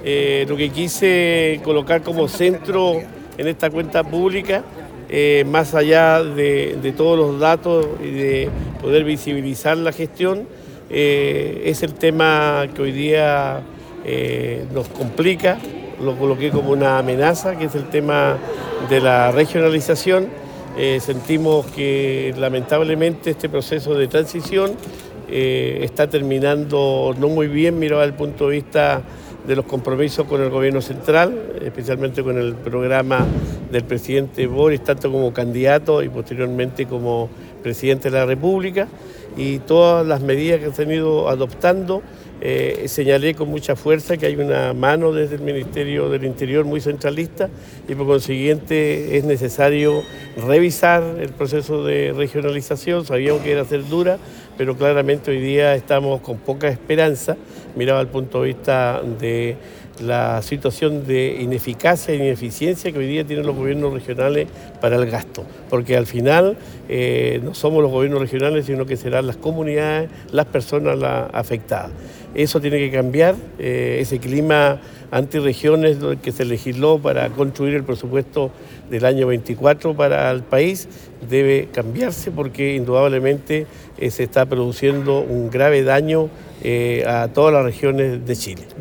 Lo que quise colocar como centro en esta cuenta pública, más allá de todos los datos y de poder visibilizar la gestión, es el tema que hoy día nos complica. Lo coloqué como una amenaza, que es el tema de la regionalización. Sentimos que lamentablemente este proceso de transición está terminando no muy bien, mirado desde el punto de vista de los compromisos con el gobierno central, especialmente con el programa del presidente Boris, tanto como candidato y posteriormente como presidente de la República, y todas las medidas que han ido adoptando. Señalé con mucha fuerza que hay una mano desde el Ministerio del Interior muy centralista y por consiguiente es necesario revisar el proceso de regionalización. Sabíamos que era ser dura, pero claramente hoy día estamos con poca esperanza, mirado al punto de vista de la situación de ineficacia e ineficiencia que hoy día tienen los gobiernos regionales para el gasto, porque al final no somos los gobiernos regionales, sino que serán las comunidades, las personas afectadas. Eso tiene que cambiar, ese clima antirregiones que se legisló para construir el presupuesto del año 24 para el país debe cambiarse, porque indudablemente se está produciendo un grave daño a todas las regiones de Chile.